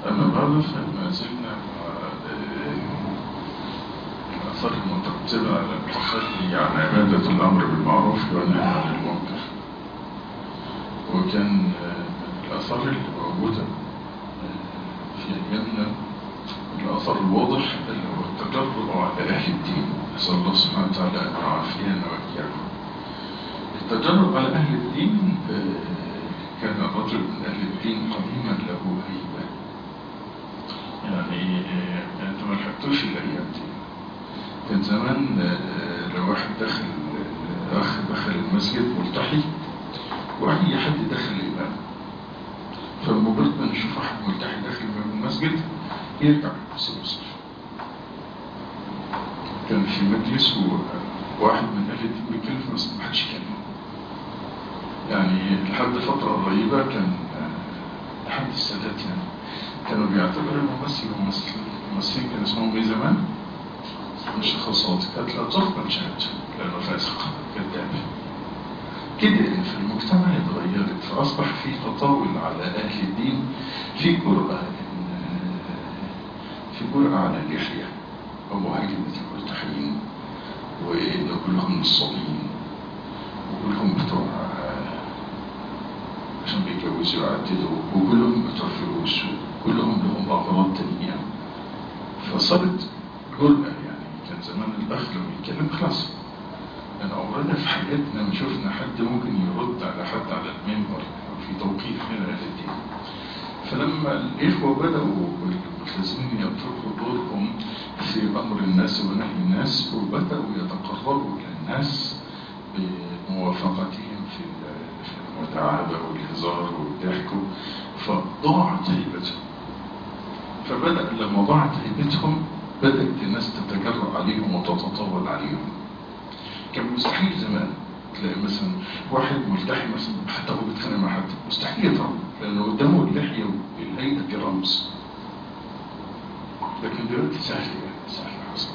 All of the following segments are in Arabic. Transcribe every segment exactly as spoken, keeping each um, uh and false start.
أما بعد فما زلنا الآثار المترتبة على التخلي عن عبادة الأمر بالمعروف والنهي عن المنكر. وكان الآثار اللي موجودة في أيامنا الأثر الواضح اللي هو التجرؤ على أهل الدين، نسأل الله سبحانه وتعالى أن يعافينا وإياكم. التجرؤ على أهل الدين، كان الرجل من أهل الدين قديما له هيبة، يعني أنتم ما لحقتوش الأيام دي. كان زمان لو واحد دخل أخ دخل المسجد ملتحي وأي حد دخل الإمام، فمجرد ما نشوف واحد ملتحي داخل المسجد يرجع يصلي. كان في مجلس وواحد من أهل الدين بيتكلم في المسجد محدش يكلمه، يعني لحد فترة قريبة كان لحد السادات يعني كانوا بيعتبروا الممثل والممثلين الممثلين كان اسمهم ايه زمان؟ مش خاصات، كانت لا تقبل شهادته لأنه فاسق كذاب. كده إن في المجتمع اتغيرت، فأصبح في تطاول على أهل الدين، في جرأة في جرأة على اللحية ومهاجمة الملتحين، وإن كلهم نصابين وكلهم بتوع عشان بيتجوزوا ويعددوا، وكلهم بتوع فلوس، وكلهم لهم أغراض تانية. فصارت جرأة، يعني كان زمان الأخ لما يتكلم خلاص، أنا عمرنا في حياتنا ما شفنا حد ممكن يرد على حد على المنبر أو في توقيف من أهل الدين. فلما الإخوة بدأوا الملتزمين يتركوا دورهم في أمر الناس ونهي الناس، وبدأوا يتقربوا إلى الناس بموافقتهم في المداعبة والهزار والضحك، فضاعت هيبتهم. فبدأ لما ضاعت هيبتهم بدأت الناس تتجرأ عليهم وتتطاول عليهم. كان مستحيل زمان تلاقي مثلا واحد ملتحي مثلا حتى هو بيتخانق مع حد، مستحيل يضرب لأنه قدامه اللحية والهيئة دي رمز. لكن دلوقتي سهل، يعني سهل حصل.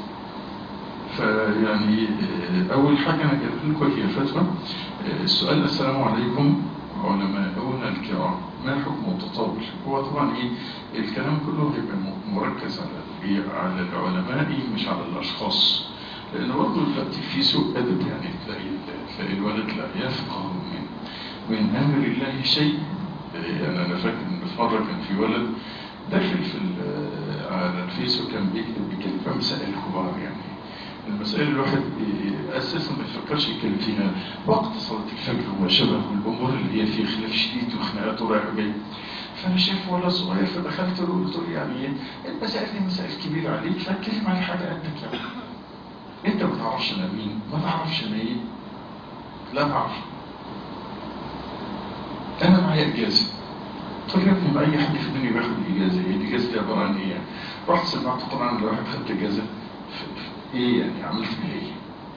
فيعني أول حاجة أنا جايب لكم هي فتوى. السؤال: السلام عليكم علماؤنا الكرام، ما حكم التطاول؟ هو طبعا إيه الكلام كله هيبقى مركز على على العلماء مش على الأشخاص، لأن برضه دلوقتي في سوء أدب، يعني تلاقي تلاقي الولد لا يفقه من من أمر الله شيء. يعني أنا فاكر إن في مرة كان في ولد داخل في على الفيس وكان بيكتب بكلمة مسائل كبار، يعني المسائل الواحد أساسا ما يفكرش يتكلم فيها وقت صلاة الفجر وشبه والأمور اللي هي فيه خلاف شديد وخناقات ورايح وجاي. فأنا شايف ولد صغير فدخلت له وقلت له يعني المسائل دي مسائل كبيرة عليك، فاتكلم عن حاجة قدك. يعني انت ما تعرفش انا مين، ما تعرفش انا ايه، لا تعرف. انا معايا اجازه. قلت يا ابني ما اي حد في الدنيا بياخد اجازه، هي الاجازه دي عباره عن ايه؟ رحت سمعت طبعا لو واحد خدت اجازه ايه يعني عملت بيها ايه؟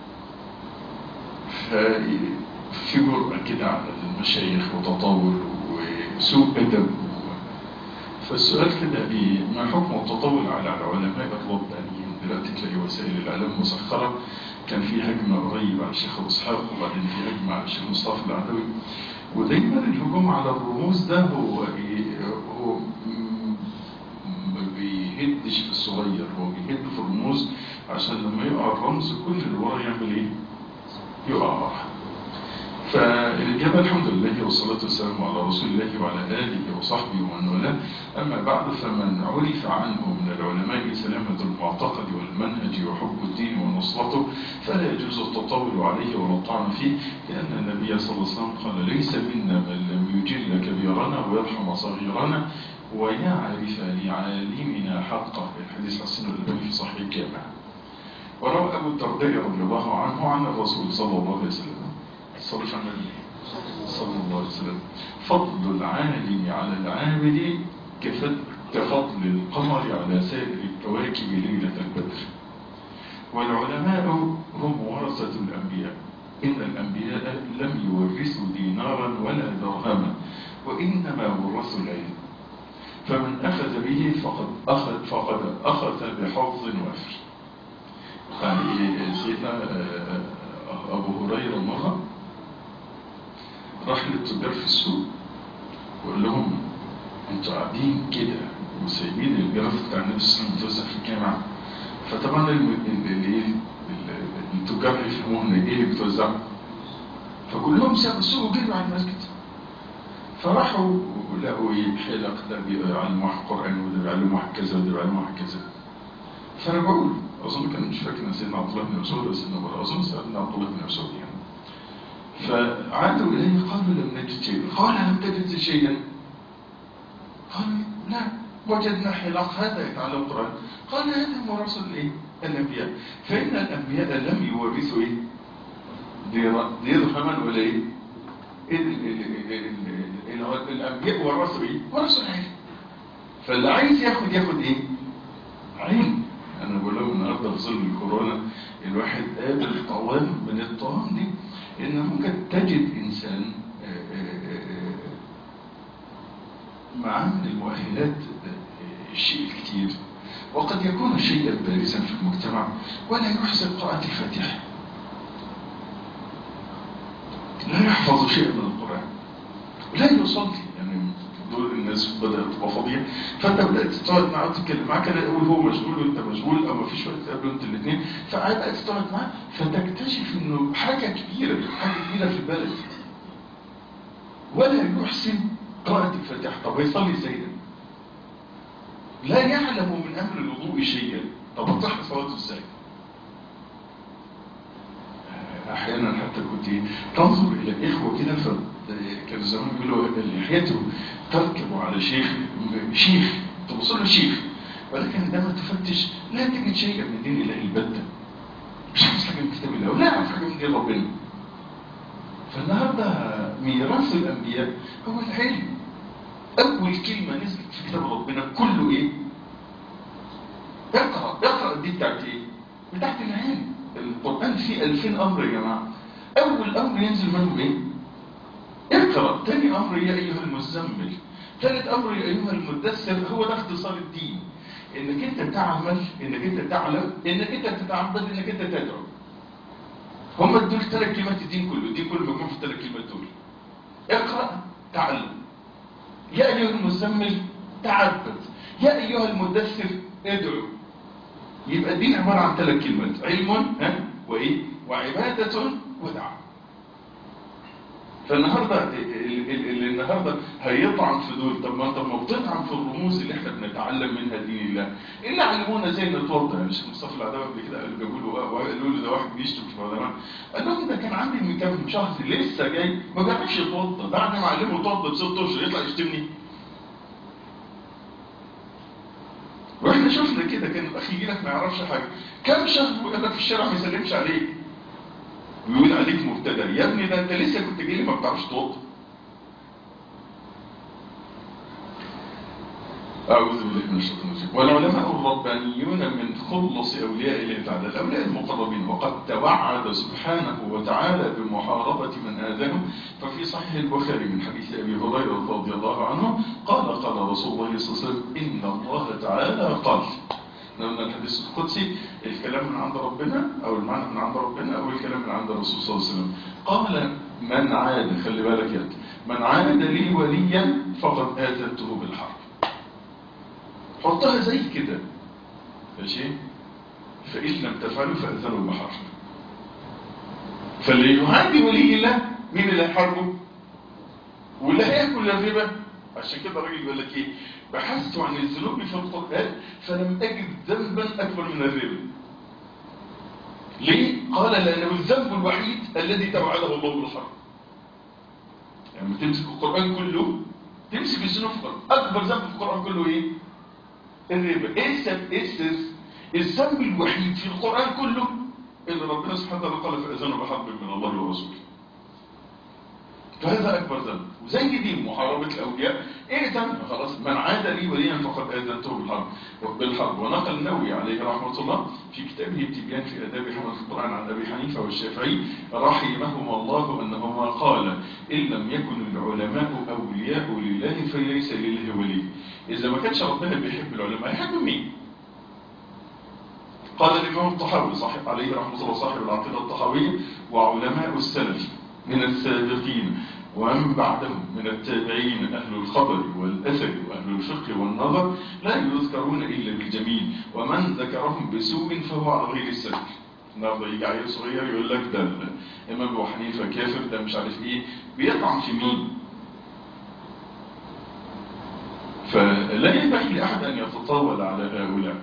ففي جرأة كده على المشايخ وتطاول وسوء ادب. فالسؤال كده ايه؟ ما حكم التطاول على العلماء الربانيين؟ دلوقتي تلاقي وسائل الاعلام مسخره. كان في هجمه قريب على الشيخ ابو اسحاق، وبعدين في هجمه على الشيخ مصطفى العدوي. ودايما الهجوم على الرموز ده هو ايه؟ هو ما بيهدش في الصغير، هو بيهد في الرموز عشان لما يقع الرمز كل اللي وراه يعمل ايه؟ يقع وراه. فالإجابة الحمد لله والصلاة والسلام على رسول الله وعلى آله وصحبه ومن والاه. أما بعد، فمن عرف عنه من العلماء سلامة المعتقد والمنهج وحب الدين ونصرته فلا يجوز التطاول عليه ولا الطعن فيه، لأن النبي صلى الله عليه وسلم قال: ليس منا من لم يجل كبيرنا ويرحم صغيرنا ويعرف لعالمنا حقه. الحديث حسن الألباني في صحيح الجامع. وروى أبو الدرداء رضي الله عنه عن الرسول صلى الله عليه وسلم صلى الله عليه وسلم: فضل العالم على العابد كفضل القمر على سائر الكواكب ليلة البدر. والعلماء هم ورثة الأنبياء، إن الأنبياء لم يورثوا دينارا ولا درهما، وإنما ورثوا العلم، فمن أخذ به فقد أخذ, فقد أخذ بحظ وافر. يعني سيدنا أبو هريرة مرة راح للتجار في السوق وقال لهم: انتوا قاعدين كده وسايبين الجراف بتاع النبي صلى الله عليه وسلم متوزع في الجامع. فطبعا اللي التجار هيفهموا ان ايه اللي بتوزعه، فكلهم سابوا السوق وجروا على المسجد. فراحوا ولقوا ايه حلق، ده بيعلموا واحد قران وده بيعلموا واحد كذا وده بيعلموا واحد كذا. فرجعوا له، اظن كان مش فاكر سيدنا عبد الله بن مسعود ولا سيدنا ابو، اظن سيدنا عبد الله بن مسعود يعني. فعادوا اليه قالوا لم نجد شيئا. قال لم تجد شيئا؟ قال لا، وجدنا حلق هذا يتعلم القران. قال هذا موراث الايه؟ الانبياء. فان الانبياء لم يورثوا ايه؟ درهما ولا ايه؟ الانبياء ورثوا ايه؟ ورثوا العلم. فاللي عايز ياخد ياخد ايه؟ علم. انا بقول لهم النهارده في ظل الكورونا الواحد قابل طوام من الطوام دي، ان ممكن تجد انسان معاه من المؤهلات الشيء الكثير، وقد يكون شيئا بارزا في المجتمع ولا يحسن قراءة الفاتحة، لا يحفظ شيئا من القرآن، لا يصلي. يعني دول الناس بدأت تبقى فاضية، فانت بدأت تقعد معاه وتتكلم معاه، كان يقول هو مشغول وانت مشغول او مفيش وقت تقابلوا انت الاثنين، فبدأت تقعد معاه فتكتشف انه حاجة كبيرة، حاجة كبيرة في البلد، ولا يحسن قراءة الفاتحة. طب يصلي ازاي؟ لا يعلم من امر الوضوء شيئا، طب تصح صلاته ازاي؟ احيانا حتى كنت تنظر الى الاخوه كده، فكانوا زمان بيقولوا لحيته تركب على شيخ شيخ توصل له شيخ، ولكن عندما تفتش لا تجد شيئا من دين الله البتة، مش عارف حاجه من كتاب الله ولا عارف حاجه من دين ربنا. فالنهارده ميراث الانبياء هو العلم. اول كلمه نزلت في كتاب ربنا كله ايه؟ اقرا. اقرا دي بتاعت ايه؟ بتاعت العلم. القرآن فيه ألفين أمر يا جماعة. أول أمر ينزل منه إيه؟ اقرأ. تاني أمر يا أيها المزمل. ثالث أمر يا أيها المدثر. هو ده اختصار الدين، إنك أنت تعمل، إنك أنت تعلم، إنك أنت تتعبد، إنك أنت تدعو. هم دول ثلاث كلمات الدين كله. الدين كله بيكون في الثلاث كلمات دول. اقرأ، تعلم. يا أيها المزمل، تعبد. يا أيها المدثر، ادعو. يبقى الدين عبارة عن ثلاث كلمات: علم ها وإيه وعبادة ودعوة. فالنهاردة اللي النهاردة هيطعن في دول، طب ما انت ما بتطعن في الرموز اللي احنا بنتعلم منها دين الله. اللي علمونا ازاي نتوضا. يعني الشيخ مصطفى العدوي قبل كده قالوا جابوا له قالوا له ده واحد بيشتم في العلماء، قال لهم ده كان عندي من كام شهر لسه جاي ما بيعرفش يتوضا، بعد ما علمه يتوضا بست اشهر يطلع يشتمني. واحنا شفنا كده، كان الاخ يجي لك ما يعرفش حاجه كم شهر ويقول لك في الشارع ما يسلمش عليك ويقول عليك مبتدئ. يا ابني ده انت لسه كنت جاي لي ما بتعرفش توضى. اعوذ بالله من الشيطان الرجيم. والعلماء الربانيون من خلص اولياء الله تعالى، الاولياء المقربين، وقد توعد سبحانه وتعالى بمحاربه من اذاهم. ففي صحيح البخاري من حديث ابي هريره رضي الله عنه قال قال رسول الله صلى الله عليه وسلم: ان الله تعالى قال. قلنا الحديث القدسي الكلام من عند ربنا او المعنى من عند ربنا او الكلام من عند الرسول صلى الله عليه وسلم. قال: من عاد، خلي بالك يا من عاد لي وليا فقد اذنته بالحرب. حطها زي كده ماشي. فإن لم تفعلوا فأذنوا بحرب. فاللي يعادي ولي الله مين اللي هيحاربه؟ واللي هياكل الربا. عشان كده الراجل يقول لك ايه؟ بحثت عن الذنوب في القرآن فلم أجد ذنبا أكبر من الربا. ليه؟ قال لأنه الذنب الوحيد الذي توعده الله بالحرب. يعني لما تمسك القرآن كله، تمسك الذنوب في القرآن، أكبر ذنب في القرآن كله ايه؟ الربا. ايه السبب؟ ايه السر؟ الذنب الوحيد في القرآن كله اللي ربنا سبحانه وتعالى قال فأذنوا بحرب من الله ورسوله. فهذا أكبر ذنب. وزي دي محاربة الأولياء، ايه ذنب؟ خلاص من عاد لي وليا فقد آذنته بالحرب بالحرب. ونقل النووي عليه رحمة الله في كتابه التبيان في آداب حملة القرآن عن أبي حنيفة والشافعي رحمهما الله أنهما قال: إن لم يكن العلماء أولياء لله فليس لله ولي. إذا ما كانش ربنا بيحب العلماء يحب مين؟ قال الإمام الطحاوي صاحب عليه رحمة الله صاحب العقيدة الطحاوية: وعلماء السلف من السابقين ومن بعدهم من التابعين أهل الخبر والأثر وأهل الفقه والنظر لا يذكرون إلا بالجميل، ومن ذكرهم بسوء فهو على غير السبيل. النهارده يجي عيل صغير يقول لك ده الإمام أبو حنيفة كافر، ده مش عارف إيه، بيطعن في مين؟ فلا ينبغي لأحد أن يتطاول على هؤلاء.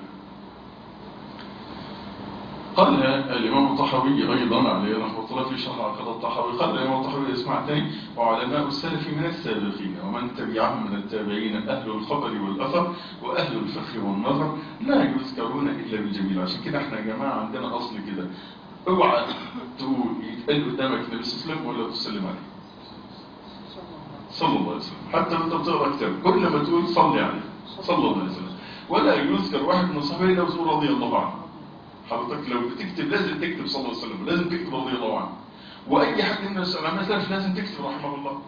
قال الإمام الطحاوي أيضا عليه رحمة الله في شرح عقيدة الطحاوي، قال الإمام الطحاوي اسمع تاني: وعلماء السلف من السابقين ومن تبعهم من التابعين أهل الخبر والأثر وأهل الفقه والنظر لا يذكرون إلا بالجميل. عشان كده احنا يا جماعة عندنا أصل كده، اوعى تقول يتقال قدامك النبي صلى الله عليه وسلم ولا تسلم عليه صلى الله عليه وسلم، حتى وانت بتقرا كتاب كل ما تقول صلي عليه صلى الله عليه وسلم، ولا يذكر واحد من الصحابه الا وتقول رضي الله عنه. حضرتك لو بتكتب لازم تكتب صلى الله عليه وسلم، لازم تكتب رضي الله عنه، واي حد من العلماء السلف لازم تكتب رحمه الله.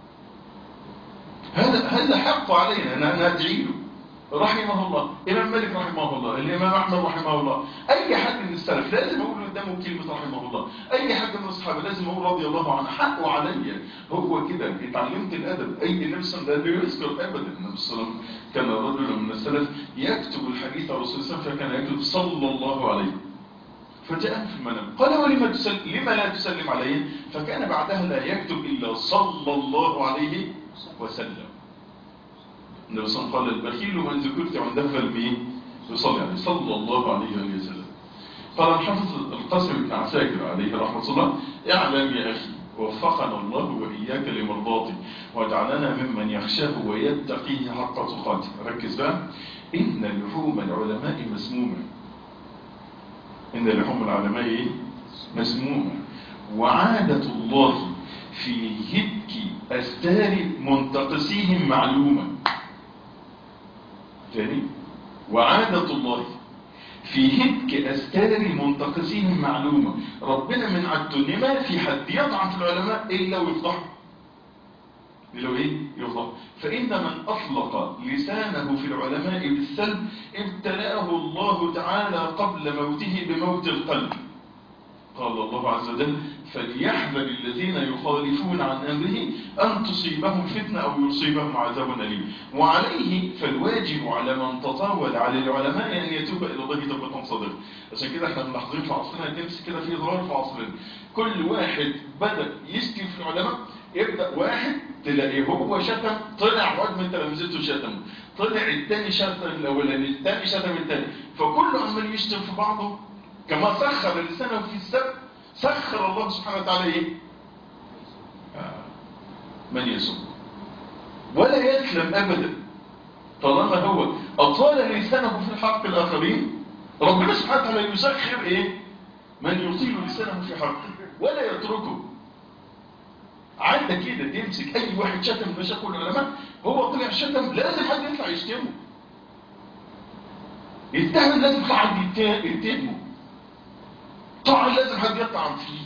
هذا هذا حق علينا ان ندعي له رحمه الله. الامام مالك رحمه الله، الامام احمد رحمه الله، اي حد من السلف لازم اقول قدامه كلمه رحمه الله، اي حد من الصحابه لازم اقول رضي الله عنه. حقه عليا هو كده، اتعلمت الادب. اي النبي صلى الله عليه وسلم لا يذكر ابدا. النبي صلى الله عليه وسلم كان رجل من السلف يكتب الحديث عن رسول الله صلى الله عليه وسلم، فكان يكتب صلى الله عليه. فجاء في المنام قال: ولما تسلم لما لا تسلم عليه؟ فكان بعدها لا يكتب الا صلى الله عليه وسلم. النبي صلى الله عليه وسلم قال: البخيل من ذكرت عنده فالمين يصلي عليه صلى الله عليه وسلم. قال الحافظ القاسم بن عساكر عليه رحمه الله: اعلم يا اخي وفقنا الله واياك لمرضاته وجعلنا ممن يخشاه ويتقيه حق تقاته. ركز بقى: ان لحوم العلماء مسمومه. ان لحوم العلماء ايه؟ مسمومه. وعاده الله في هتك استار منتقسيهم معلومه. ثاني: وعادة الله في هتك أستار منتقسيهم معلومة. ربنا من عدته ما في حد يطعن في العلماء إلا ويفضحه. إلا إيه؟ يفضحه. فإن من أطلق لسانه في العلماء بالسلب ابتلاه الله تعالى قبل موته بموت القلب. قال الله عز وجل: فليحذر الذين يخالفون عن أمره أن تصيبهم فتنة أو يصيبهم عذاب أليم. وعليه فالواجب على من تطاول على العلماء أن يتوب إلى الله توبة صادقة. عشان كده احنا ملاحظين في عصرنا تمسك كده في ظاهر في عصرنا، كل واحد بدأ يشتم في العلماء، يبدأ واحد تلاقيه هو شتم، طلع واد من تلامذته شتم، طلع الثاني شتم الأولاني، الثاني شتم الثاني، فكله عمال يشتم في بعضه. كما سخر لسانه في السب سخر الله سبحانه وتعالى ايه؟ آه. من يسب ولا يسلم ابدا طالما هو اطال لسانه في حق الاخرين. ربنا سبحانه وتعالى يسخر ايه؟ من يطيل لسانه في حقه ولا يتركه. عندك كده تمسك اي واحد شتم من مشايخ العلماء، هو طلع شتم لازم حد يطلع يشتمه، يتهم لازم حد يتهمه، طبعا لازم حد يطعن فيه.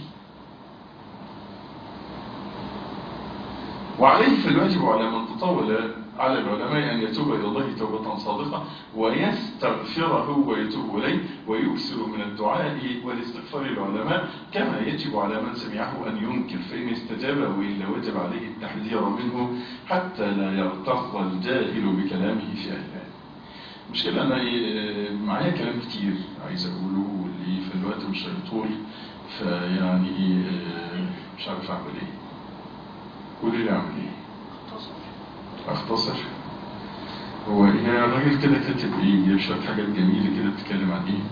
وعليه فالواجب على من تطاول على العلماء أن يتوب إلى الله توبة صادقة ويستغفره ويتوب إليه ويكثر من الدعاء والاستغفار للعلماء، كما يجب على من سمعه أن ينكر، فإن استجاب وإلا وجب عليه التحذير منه حتى لا يغتر الجاهل بكلامه في أهله. مشكلة أنا معايا كلام كتير عايز أقوله واللي في الوقت مش هيطول، فيعني مش عارف أعمل إيه. قولي لي أعمل إيه؟ أختصر. هو هي الراجل كده كاتب إيه؟ جايب شوية حاجات جميلة كده بتتكلم عن إيه؟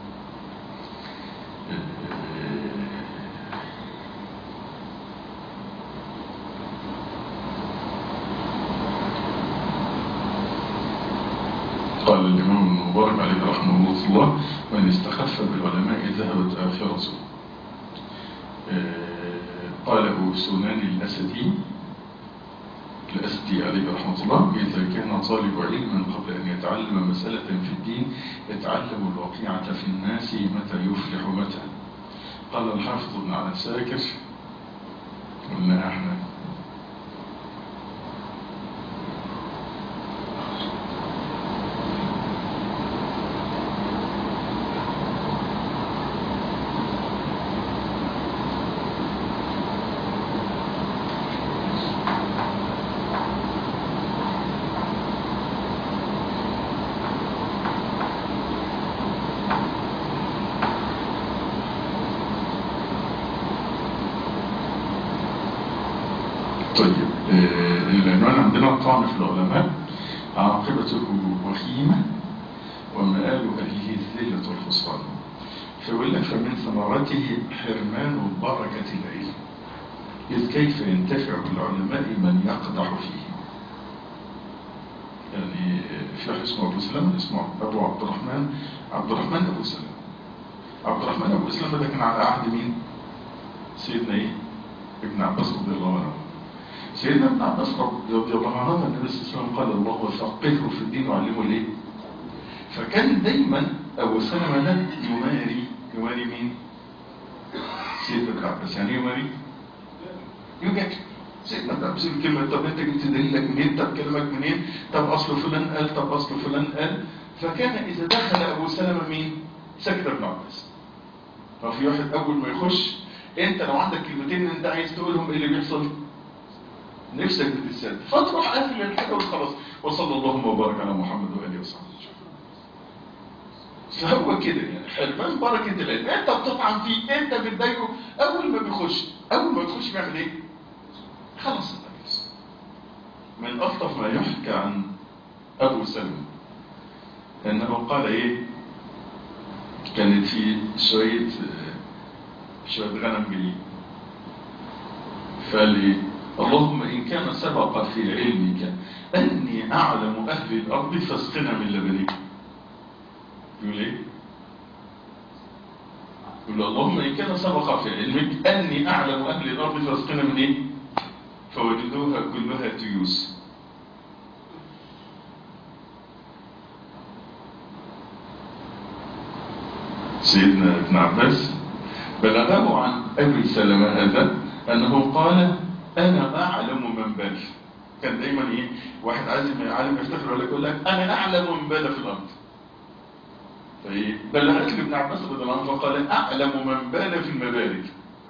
قال الإمام المبارك عليه رحمه الله: من استخف بالعلماء ذهبت آخرته. قاله سنان الأسدي الأسدي عليه رحمه الله: إذا كان طالب علم قبل أن يتعلم مسألة في الدين يتعلم الواقعة في الناس متى يفلح متى. قال الحافظ ابن عساكر: قلنا احنا طعن في العلماء عاقبته وخيمة ومآل أهله الذلة والخسران. فيقول لك فمن ثمرته حرمان بركة العلم، إذ كيف ينتفع بالعلماء من يقدح فيه. يعني في واحد اسمه أبو سلمة، اسمه أبو عبد الرحمن عبد الرحمن أبو سلمة. عبد الرحمن أبو سلمة ده كان على عهد مين؟ سيدنا إيه؟ ابن عباس رضي الله عنه. سيدنا ابن عباس رضي الله عنه النبي صلى الله عليه وسلم قال الله وفقهه في الدين وعلمه ليه؟ فكان دايما أبو سلمة ده يماري يماري مين؟ سيدنا ابن عباس. يعني يماري؟ يجاك سيدنا ابن عباس الكلمة، طب انت جبت دليلك منين؟ طب كلامك منين؟ طب أصل فلان قال، طب أصل فلان قال. فكان إذا دخل أبو سلمة مين؟ سكت ابن عباس. ففي واحد أول ما يخش، انت لو عندك كلمتين انت عايز تقولهم ايه اللي بيحصل؟ نفسك بتتسد، فتروح قافل الحاجة وخلاص. وصلى اللهم وبارك على محمد وآله وصحبه. فهو كده يعني حرمان بركة العلم. انت بتطعن فيه، انت بتضايقه، اول ما بيخش اول ما بيخش بيعمل ايه؟ خلص النفس. من ألطف ما يحكى عن أبو سلمة انه قال ايه؟ كانت في شوية شوية غنم جايين، فقال لي اللهم إن كان سبق في علمك أني أعلم أهل الأرض فاسقنا من لبنك. يقول إيه؟ يقول اللهم إن كان سبق في علمك أني أعلم أهل الأرض فاسقنا من إيه؟ فوجدوها كلها تيوس. سيدنا ابن عباس بلغه عن أبي سلمة هذا أنه قال أنا أعلم من بال. كان دايما إيه؟ واحد عازم عالم يفتخر ولا يقول لك أنا أعلم من بال في الأرض. فإيه؟ بلغت ابن عباس رضي الله عنه فقال أعلم من بال في المبارك.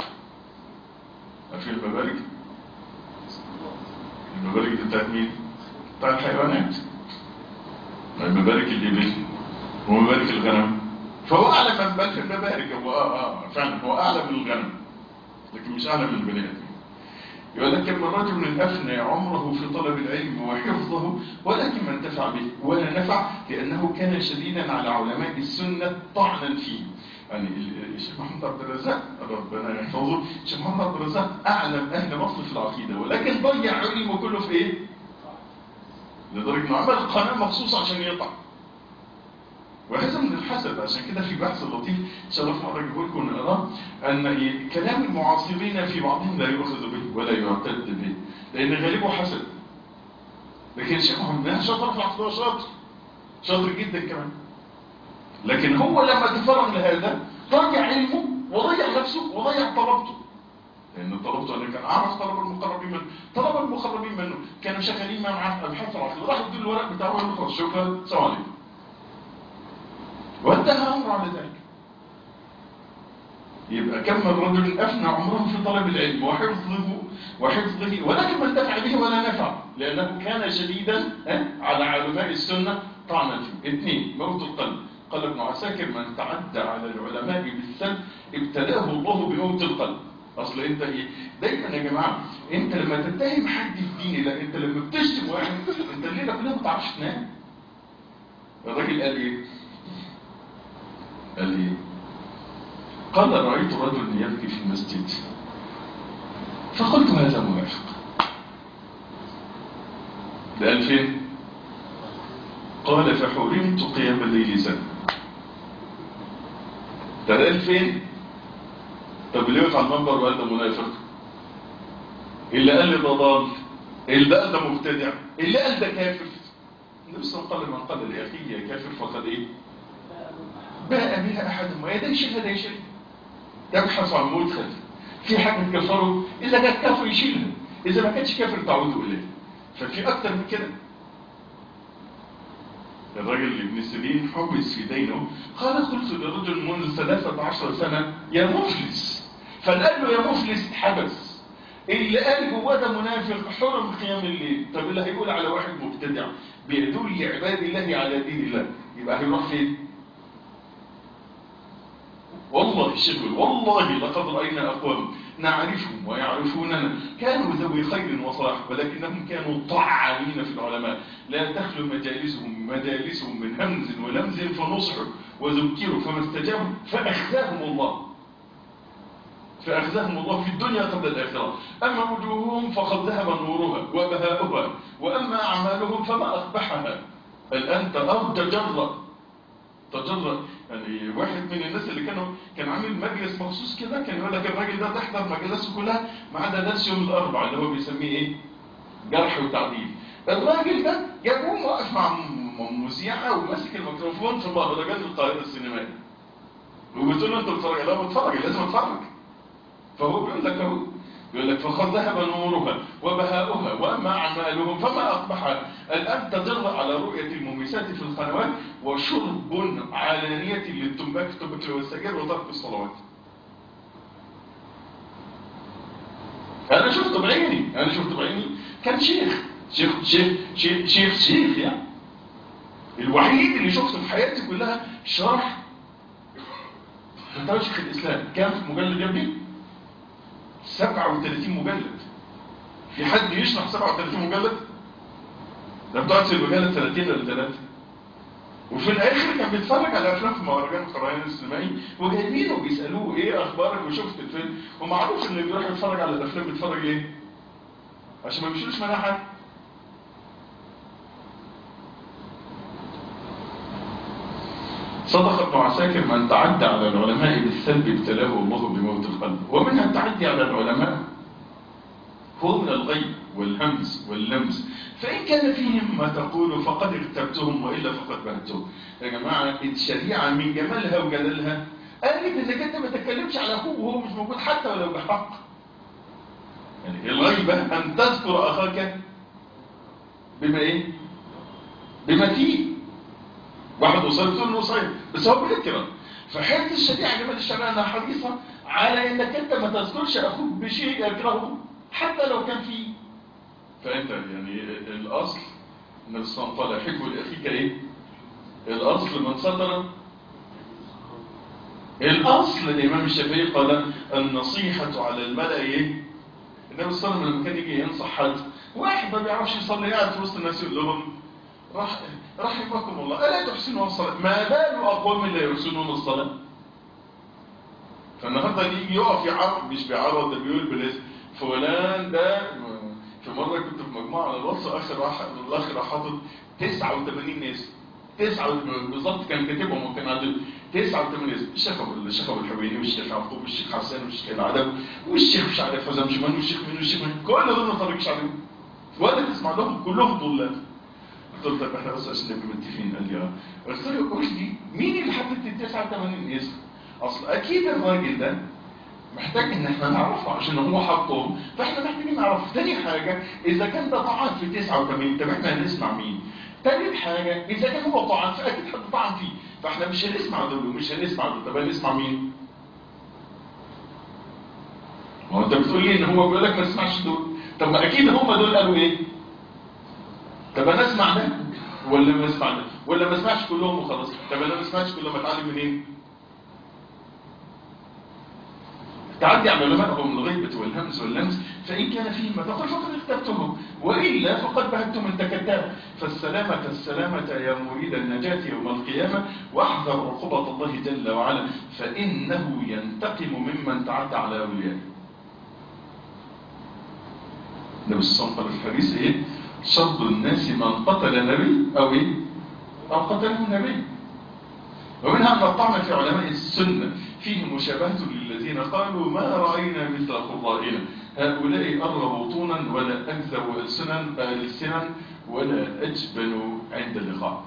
في المبارك؟ المبارك دي بتاعت مين؟ بتاع الحيوانات. المبارك الإبل ومبارك الغنم. فهو أعلم من بال في المبارك. هو آه آه فعلا هو أعلم من الغنم، لكن مش أعلم من البني آدمين. يقول لك كم رجل أفنى عمره في طلب العلم وحفظه ولكن ما انتفع به ولا نفع، لأنه كان شديدا على علماء السنة طعنا فيه. يعني الشيخ محمد عبد الرزاق ربنا يحفظه، الشيخ محمد عبد الرزاق أعلم أهل مصر في العقيدة، ولكن ضيع علمه كله في إيه؟ لدرجة أنه عمل قناة مخصوصة عشان يطع. وهذا من الحسد. عشان كده في بحث لطيف شرف مرة اجيبه لكم نقراه، ان كلام المعاصرين في بعضهم لا يؤخذ به ولا يعتد به لان غالبه حسد. لكن الشيخ محمد شاطر في العقيدة، شاطر شاطر جدا كمان، لكن هو لما تفرغ لهذا ضيع علمه وضيع نفسه وضيع طلبته. لان طلبته انه كان اعرف طلب المقربين منه، طلب المقربين منه كانوا شغالين معاه ابحاث العقيدة، راح يدوا الورق بتاعه ويقول له شكرا سلام عليكم، وانتهى أمره على ذلك. يبقى كم من رجل أفنى عمره في طلب العلم وحفظه وحفظه ولكن ما انتفع به ولا نفع، لأنه كان شديدا على علماء السنة طعنا فيه. اثنين، موت القلب. قال ابن عساكر من تعدى على العلماء بالسلب ابتلاه الله بموت القلب. أصل أنت إيه؟ دايما يا جماعة أنت لما تتهم حد في ديني، لا أنت لما بتشتم واحد أنت الليلة كلها ما تعرفش تنام. الراجل قال إيه؟ قال لي قال رأيت رجل يبكي في المسجد فقلت هذا منافق. ده قال فين؟ قال فحرمت قيام الليل سنة. ده قال فين؟ طب اللي وقف على المنبر وقال ده منافق، اللي قال لي ده ضال، اللي قال ده مبتدع، اللي قال ده كافر. النبي صلى الله عليه وسلم قال من قال لأخيه يا كافر فقد ايه؟ باء بها أحدهم، ويا ده يشيلها ده يشيلها، يبحث عن مدخل في حاجة تكفره، إذا كانت كافر يشيلها، إذا ما كانتش كافر تعود إليه. ففي أكتر من كده. الراجل ابن سيرين حبس في دينه، قال قلت لرجل منذ ثلاثة عشر سنة يا مفلس، فقال له يا مفلس حبس. اللي قال هو ده منافق حرم قيام الليل. طب اللي هيقول على واحد مبتدع بيدل لعباد الله على دين الله يبقى هيروح فين؟ والله الشغل والله لقد رأينا أقوام نعرفهم ويعرفوننا، كانوا ذوي خير وصلاح ولكنهم كانوا طعانين في العلماء، لا تخلو مجالسهم مجالسهم من همز ولمز فنصحوا وذكروا فما استجابوا فأخزاهم الله فأخزاهم الله في الدنيا قبل الآخرة. أما وجوههم فقد ذهب نورها وبهاؤها، وأما أعمالهم فما أقبحها. الآن تأرض تجرأ تجرأ يعني واحد من الناس اللي كانوا كان عامل مجلس مخصوص كده، كان يقول لك الراجل ده تحضر مجلسه كلها ما عدا درس يوم الأربعاء اللي هو بيسميه إيه؟ جرح وتعديل. الراجل ده يقوم واقف مع مذيعة وماسك الميكروفون في مهرجان القاهرة السينمائي، وبتقول له أنت بتتفرج؟ لا بتفرج، لازم أتفرج. فهو بيقول لك اهو بيقول لك فقد ذهب نورها وبهاؤها واما اعمالهم فما اقبحها. الان تجرأ على رؤيه المميسات في القنوات وشرب علانيه للتمباك التمباك والسجاير وترك الصلوات. انا شفت بعيني انا شفت بعيني كان شيخ شيخ شيخ شيخ شيخ شيخ يعني الوحيد اللي شفته في حياتي كلها شرح فتاوى شيخ الاسلام. كان في مجلد يا ابني سبعة وثلاثين مجلد. في حد يشرح سبعة وثلاثين مجلد؟ ده بتقعد المجلد ثلاثين ولا ثلاثة. وفي الاخر كان بيتفرج على افلام في مهرجان القاهرة السينمائي وجايبينه وبيسالوه ايه اخبارك وشفت الفيلم، ومعروف ان اللي بيروح يتفرج على الافلام بيتفرج ليه؟ عشان ما يمشيلوش منها حاجه. صدق ابن عساكر: من تعدى على العلماء بالسلب ابتلاه الله بموت القلب. ومنها التعدي على العلماء هو من الغيب والهمس واللمس، فإن كان فيهم ما تقول فقد اغتبتهم وإلا فقد بهتهم. يا جماعة الشريعة من جمالها وجلالها قالت إنك أنت ما تتكلمش على أخوه وهو مش موجود حتى ولو بحق. يعني الغيبة أن تذكر أخاك بما إيه؟ بما فيه. واحد وصير بتقول له وصير بس هو بيذكر. فحيث الشريعة جمال الشريعة أنها حريصة على إنك أنت ما تذكرش أخوك بشيء يكرهه حتى لو كان فيه. فأنت يعني الأصل النبي صلى الله عليه وسلم قال: حب لأخيك إيه؟ الأصل من صدر. الأصل الإمام الشافعي قال: النصيحة على الملأ إيه؟ النبي صلى الله عليه وسلم لما كان يجي ينصح حد واحد ما بيعرفش يصلي قاعد في وسط الناس يقول لهم: رح رحمكم الله ألا تحسنون الصلاة؟ ما بال أقوام لا يحسنون الصلاة؟ فالنهارده يجي يقف يعرض، مش بيعرض، ده بيقول بالاسم فلان ده. في مرة كنت في مجموعة على الواتس، آخر راح الآخر راح حاطط تسعة وثمانين اسم، تسعة بالظبط كان كاتبهم وكان عنده تسعة وثمانين اسم: الشيخ أبو الشيخ أبو الحويني والشيخ يعقوب والشيخ حسان والشيخ العدم والشيخ مش عارف حزام شمال والشيخ مين والشيخ مين، كل دول ما طريقش عليهم ولا تسمع لهم، كلهم ضلال. قلت له: طب احنا بس عشان نبقى متفقين. قال لي: اه. قلت له: قول لي مين اللي حدد ال تسعة وثمانين اسم؟ اصل اكيد الراجل ده محتاج ان احنا نعرفه عشان هو حطهم، فاحنا محتاجين نعرفه. تاني حاجه اذا كان ده طعن في تسعة وثمانين، طب احنا هنسمع مين؟ تالت حاجه اذا كان هو طعن فاكيد حد طعن فيه، فاحنا مش هنسمع دول ومش هنسمع دول، طب هنسمع مين؟ ما هو انت بتقول لي ان هو بيقول لك ما تسمعش دول، طب ما اكيد هم دول قالوا ايه؟ طب انا اسمع ده ولا ما اسمع ده؟ ولا ما اسمعش كلهم وخلاص؟ طب انا ما اسمعش كلهم اتعلم منين؟ تعدي على علمائهم الغيبة والهمس واللمس، فإن كان فيهم ما تقول فقد اغتبتهم وإلا فقد بهتم أنت كذاب. فالسلامة السلامة يا مريد النجاة يوم القيامة، واحذر عقوبة الله جل وعلا فإنه ينتقم ممن تعدى على أوليائه. النبي صلى الله عليه وسلم في الحديث إيه؟ شر الناس من قتل نبي أو إيه؟ أو قتله نبي. ومنها أن الطعن في علماء السنة فيه مشابهة للذين قالوا: ما رأينا مثل قرائنا، هؤلاء أرغبوا طونا ولا أكذبوا ألسنا ولا أجبنوا عند اللقاء.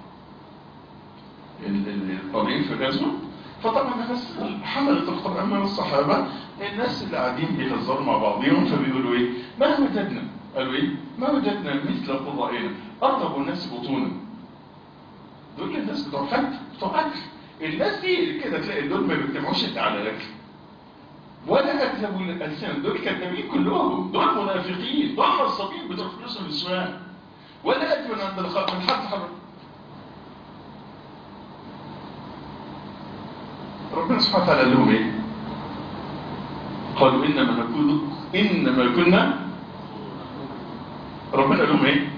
الطالعين في الغزوة، فطبعا الناس حملت القرآن من الصحابة، الناس اللي قاعدين بيهزروا مع بعضهم فبيقولوا إيه؟ ما وجدنا، قالوا إيه؟ ما وجدنا مثل قرائنا أرغبوا الناس بطونا. دول الناس بتوع فت بتوع أكل. الناس دي كده تلاقي دول ما بيجتمعوش انت على الاكل ولا اكذبوا الالسنه، دول كذابين كلهم، دول منافقين، دول نصابين بتوع فلوس النسوان، ولا اجمل عند الخلق من حد حرم. ربنا سبحانه وتعالى قال لهم ايه؟ وقالوا إنما نكون إنما كنا. ربنا قال لهم إيه؟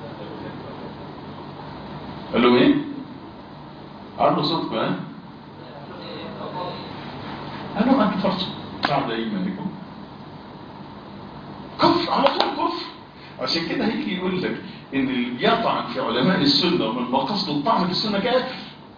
قال لهم إيه؟ عرضوا صوتكم ها؟ قال لهم أنت كفرتم بعد إيمانكم. كفر على طول كفر. عشان كده هيجي يقول لك إن اللي بيطعن في علماء السنة ومن مقاصد الطعن في السنة كافر.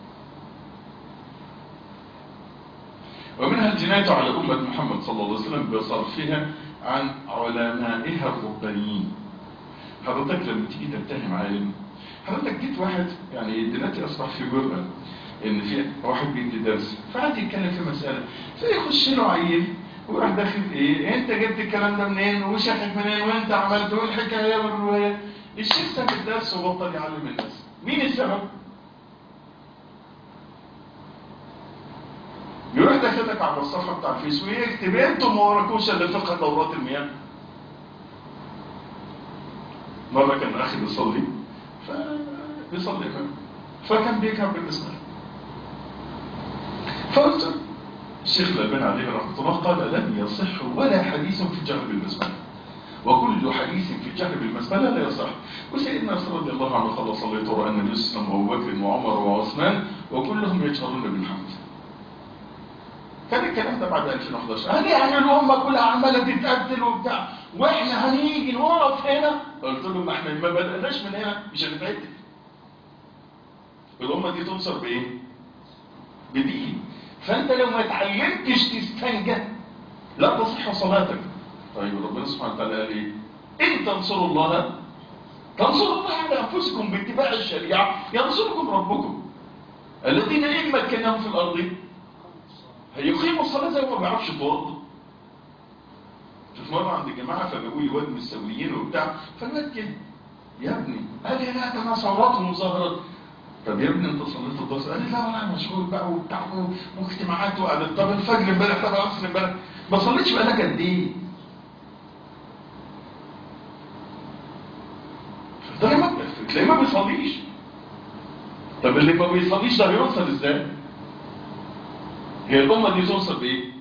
ومنها الجناية على أمة محمد صلى الله عليه وسلم بصرفها عن علمائها الربانيين. حضرتك لما تيجي تتهم عالم، حضرتك جيت واحد يعني دلوقتي أصبح في جرأة إن في واحد بيدي درس فقعد يتكلم في مسألة فيخش له عيل وراح داخل إيه أنت جبت الكلام ده منين وشافك منين وأنت عملت إيه الحكاية والرواية. الشيخ ساب الدرس وبطل يعلم الناس. مين السبب؟ يروح داخلك على الصفحه بتاع الفيس ويكتب انتم ما وراكوش الا فقه دورات المياه. مره كان اخي بيصلي ف بيصلي فكان بيكتب بالبسمله فقلت الشيخ الألباني عليه رحمه الله قال لم يصح ولا حديث في الجهر بالبسمله وكل حديث في الجهر بالبسمله لا يصح. وسيدنا انس رضي الله عنه قال صليت وراء النبي صلى الله عليه وسلم وابو بكر وعمر وعثمان وكلهم يجهرون بالحمد. كان الكلام ده بعد ألفين وحداشر. هل يعني الامه كلها عماله تتقتل وبتاع واحنا هنيجي نقف هنا؟ قلت له ما احنا ما بدأناش من هنا مش هنتقتل. الامه دي تنصر بايه؟ بدين. فانت لو ما اتعلمتش تستنجى لا تصح صلاتك. طيب ربنا سبحانه وتعالى قال ايه؟ ان تنصروا الله تنصروا الله على انفسكم باتباع الشريعه ينصركم ربكم. الذين ان مكناهم في الارض هيقيموا الصلاه زي ما بيعرفش يتوضا. في مره عند الجماعه فجابوا لي واد من السوريين وبتاع فالواد كده يا ابني قال لي لا ده انا ثورات ومظاهرات. طب يا ابني انت صليت الظهر؟ قال لي لا انا مشغول بقى وبتاع واجتماعات وقعدت. طب الفجر امبارح طب العصر امبارح ما صليتش بقالك قد ايه؟ ده ما تلاقيه ما بيصليش. طب اللي ما بيصليش ده هيوصل ازاي؟ هي الامه دي توصل بايه؟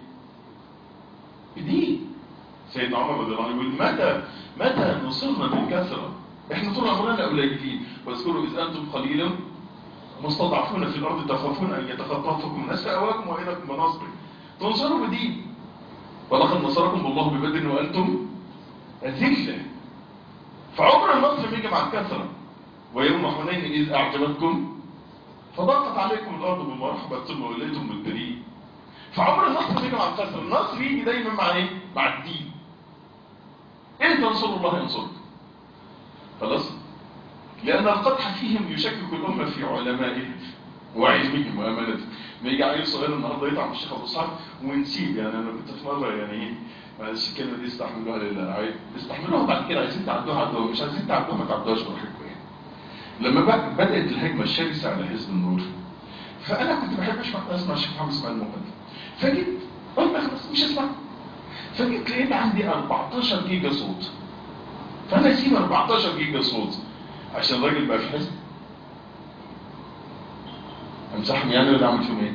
بدين. سيدنا عمر رضي الله عنه يقول متى متى نصرنا بالكثره؟ احنا طول عمرنا قليلين. واذكروا اذ انتم قليلا مستضعفون في الارض تخافون ان يتخطفكم الناس فاواكم واليكم بنصره. تنصروا بدين. ولقد نصركم الله ببدر وانتم اذله. فعمر النصر بيجي مع الكثره. ويوم حنين اذ اعجبتكم فضاقت عليكم الارض بما رحبت ثم وليتم مدبرين. فعمر النصر بيجي مع الكثره. النصر يجي دايما مع ايه؟ مع الدين. ان تنصروا الله ينصركم. خلاص؟ لأن القدح فيهم يشكك الأمة في علمائهم وعلمهم وأمانتهم. ما يجي عيل صغير النهارده يطعم الشيخ أبو إسحاق ونسيب. يعني أنا كنت في مرة يعني إيه معلش الكلمة دي استحملوها لله استحملوها بعد كده عايزين تعدوها عدوها مش عايزين تعدوها ما تعدوهاش براحتكم يعني. لما بدأت الهجمة الشرسة على حزب النور فأنا كنت بحب أسمع الشيخ محمد إسماعيل المقدم. فجيت قلت خلاص مش هسمع. فجيت لقيت عندي أربعتاشر جيجا صوت. فأنا أسيب أربعتاشر جيجا صوت عشان الراجل بقى في حزب امسحهم يعني ولا اعمل فيهم ايه؟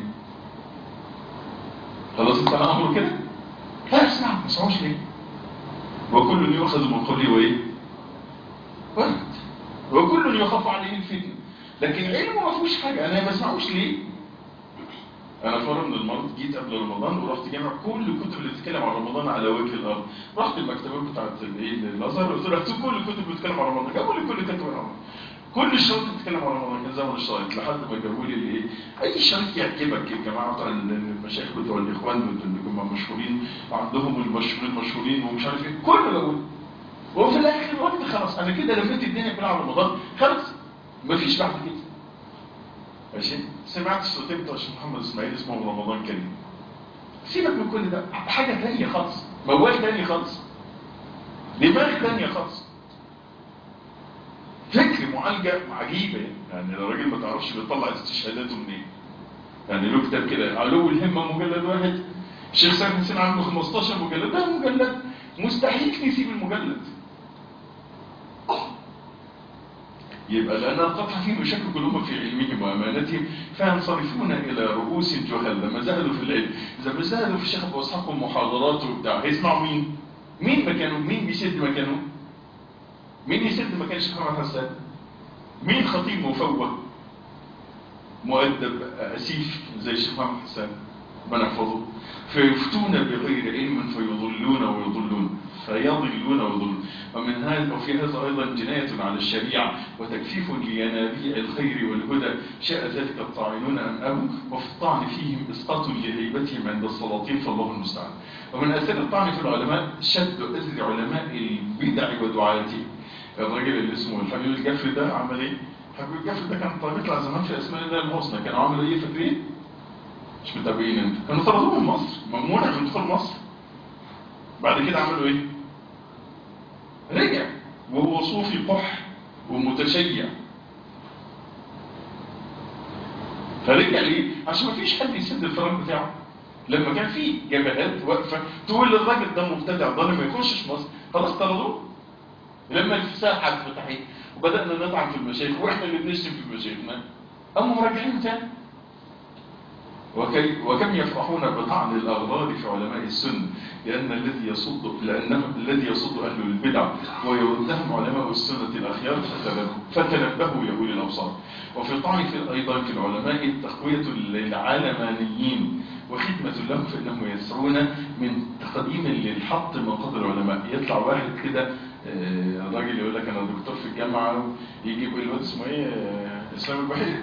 خلاص انت انا امره كده؟ لا اسمع ما تسمعوش ليه؟ وكل يؤخذ من قولي وايه؟ ورد. وكل يخاف عليه الفتنه. لكن علمه ما فيهوش حاجه انا ما اسمعوش ليه؟ انا في مره من المرات جيت قبل رمضان ورحت جامع كل الكتب اللي بتتكلم عن رمضان على وجه الارض. رحت المكتبات بتاعت الايه الازهر قلت له هاتوا كل الكتب اللي بتتكلم عن رمضان. جابوا لي كل كتب عن رمضان. كل الشرايط بتتكلم عن رمضان كان زمن الشرايط لحد ما جابوا لي الايه اي شريط يعجبك الجماعه بتوع المشايخ بتوع الاخوان اللي هم مشهورين عندهم المشهورين المشهورين ومش عارف ايه كله جابوا. وفي الاخر قلت خلاص انا كده لفيت الدنيا كلها على رمضان خلاص مفيش بعد كده. ماشي. سمعت الصوتين بتوع الشيخ محمد اسماعيل اسمهم رمضان كريم. سيبك من كل ده حاجه ثانيه خالص موال ثاني خالص دماغ ثانيه خالص فكر معالجه عجيبه. يعني الراجل ما تعرفش بيطلع استشهاداته منين. يعني له كتاب كده علو الهمه مجلد واحد. الشيخ سامي حسين عنده خمستاشر مجلد. ده مجلد مستحيل نسيب المجلد. يبقى لأن القطع فيهم يشكك الأمة في علمهم وأمانتهم، فينصرفون إلى رؤوس جهل. لما زهدوا في العلم، لما زهدوا في الشيخ أبو إسحاق ومحاضراته وبتاع، هيسمعوا مين؟ مين مكانه؟ مين بيسد مكانه؟ مين يسد مكان الشيخ محمد حسان؟ مين خطيب مفوه مؤدب أسيف زي الشيخ محمد حسان ربنا يحفظه؟ فيفتون بغير علم فيضلون ويضلون فيضلون ويضلون. ومن هذا وفي هذا أيضا جناية على الشريعة وتكفيف لينابيع الخير والهدى، شاء ذلك الطاعنون أم أبوا، وفي الطعن فيهم إسقاط لهيبتهم عند السلاطين فالله المستعان. ومن أثار الطعن في العلماء شد أذر علماء البدع ودعاتهم. الراجل اللي اسمه الحبيب الجفري ده عمل ايه؟ الحبيب الجفري ده كان بيطلع زمان في اسماء الله الحسنى، كانوا عملوا ايه فاكرين؟ مش متابعين انت؟ كانوا طردوه من مصر، ممنوع من دخول مصر. بعد كده عملوا ايه؟ رجع وهو صوفي قح ومتشيع. فرجع ليه؟ عشان ما فيش حد يسد الفراغ بتاعه. لما كان في جبهات واقفه تقول للراجل ده مبتدع ضل ما يخشش مصر، خلاص طردوه. لما الساحه اتفتحت وبدانا نطعن في المشايخ واحنا اللي بنشتم في مشايخنا، قاموا راجعين تاني. وكي وكم يفرحون بطعن الاغرار في علماء السنه، لان الذي يصد لانه الذي يصد اهل البدع ويردهم علماء السنه الاخيار، فتنبهوا يا اولي الابصار. وفي الطعن في ايضا في العلماء تقويه للعالمانيين وخدمه لهم، فانهم يسعون من تقديم للحط من قدر العلماء. يطلع واحد كده الراجل يقول لك انا دكتور في الجامعه، يجيب الواد اسمه ايه اسلام البحيري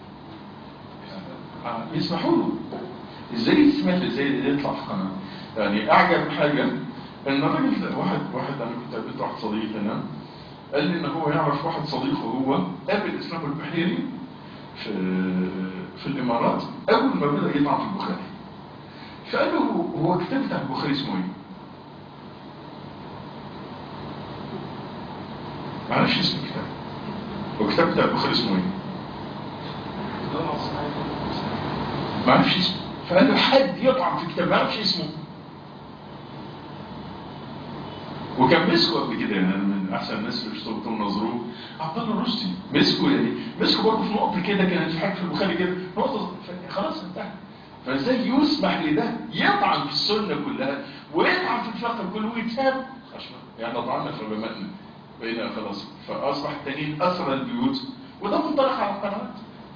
يسمحوا له. ازاي يسمح له؟ ازاي يطلع في قناه؟ يعني اعجب حاجه ان الراجل واحد واحد انا كنت قابلت واحد صديق هنا قال لي ان هو يعرف واحد صديقه هو قابل اسلام البحيري في في الامارات اول ما بدا يطلع في البخاري، فقال له هو كتاب بتاع البخاري اسمه ايه؟ معرفش اسم الكتاب. هو الكتاب بتاع البخاري اسمه ايه؟ معرفش اسمه. فقال له حد يطعن في كتاب معرفش اسمه. وكان مسكه قبل كده، يعني من احسن الناس اللي اشتغلوا ونظروه عبد الله الرشدي، مسكه يعني مسكه برضه في نقطه كده كانت في حاجه في البخاري كده نقطه خلاص انتهى. فازاي يسمح لده يطعن في السنه كلها ويطعن في الفقه كله ويتساب؟ يعني طعنا في علمائنا بقينا خلاص، فاصبح التانيين اسرى البيوت، وده منطلق على القنوات.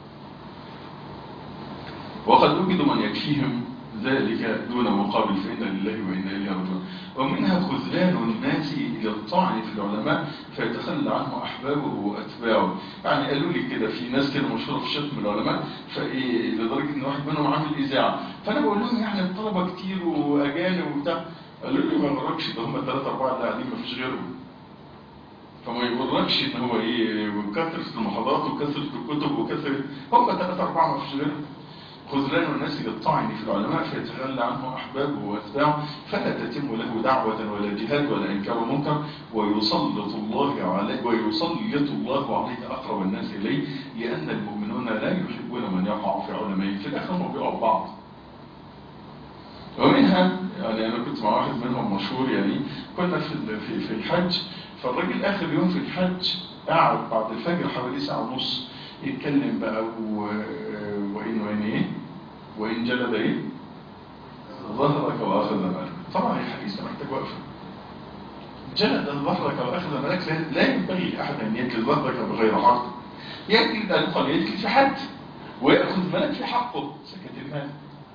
وقد وجد من يكفيهم ذلك دون مقابل، فإنا لله وإنا إليه راجعون. ومنها خذلان الناس للطعن في العلماء فيتخلى عنه أحبابه وأتباعه. يعني قالوا لي كده في ناس كده مشهورة في شتم العلماء، فإيه لدرجة إن واحد منهم عامل إذاعة، فأنا بقول لهم يعني الطلبة كتير وأجانب وبتاع، قالوا لي ما غرقش ده هم ثلاثة أربعة اللي قاعدين ما فيش غيرهم. فما يغرقش إن هو إيه وكثرة المحاضرات وكثرة الكتب وكثرة هم ثلاثة أربعة ما فيش غيرهم. خذلان الناس للطعن في العلماء فيتخلى عنه أحبابه وأتباعه، فلا تتم له دعوة ولا جهاد ولا إنكار منكر، ويسلط الله عليه ويسلط الله عليه أقرب الناس إليه، لأن المؤمنون لا يحبون من يقع في علمائهم، في الآخر هم بيقعوا بعض. ومنها يعني أنا كنت مع واحد منهم مشهور، يعني كنا في في في الحج، فالراجل آخر يوم في الحج قعد بعد الفجر حوالي ساعة ونص يتكلم بقى وإن وإن إيه وإن جلد إيه ظهرك وأخذ مالك. طبعا الحديث محتاج وقفة. جلد ظهرك وأخذ مالك، لا ينبغي لأحد أن يجلد ظهرك بغير حق. يجلد قال يجلد في حد ويأخذ مالك في حقه، سكت المال.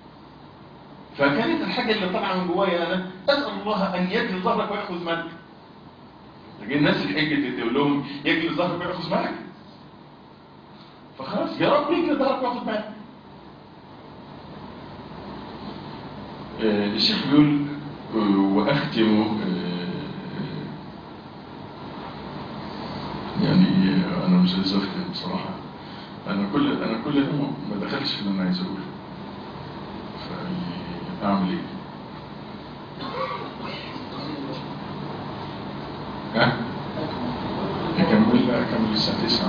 فكانت الحاجة اللي طالعة من جوايا أنا أسأل الله أن يجلد ظهرك ويأخذ مالك. لكن الناس الحجة اللي تقول لهم يجلد ظهرك ويأخذ مالك، فخلاص يا رب يجلد ظهرك ويأخذ مالك. الشيخ بيقول وأختم، يعني أنا مش عايز أختم بصراحة، أنا كل أنا كل ده ما دخلش في اللي أنا عايز أقوله، فأعمل إيه؟ ها؟ أكمل أكمل الساعة تسعة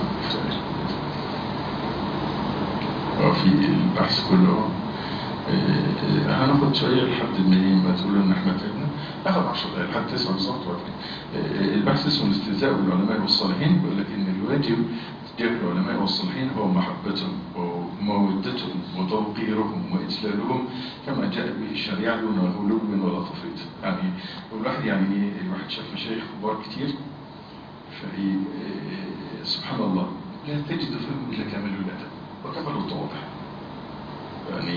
وفي البحث كله هناخد شوية لحد ما تقولوا ان احنا تعبنا. اخذ عشر دقائق لحد تسعة بالظبط. البحث اسمه الاستهزاء بالعلماء والصالحين، بيقول لك ان الواجب تجاه العلماء والصالحين هو محبتهم ومودتهم وتوقيرهم واجلالهم كما جاء به الشريعه دون غلو ولا تفريط. يعني الواحد يعني الواحد شاف مشايخ كبار كتير، فايه سبحان الله لا تجد فيهم الا كامل الادب وكمال التواضع. يعني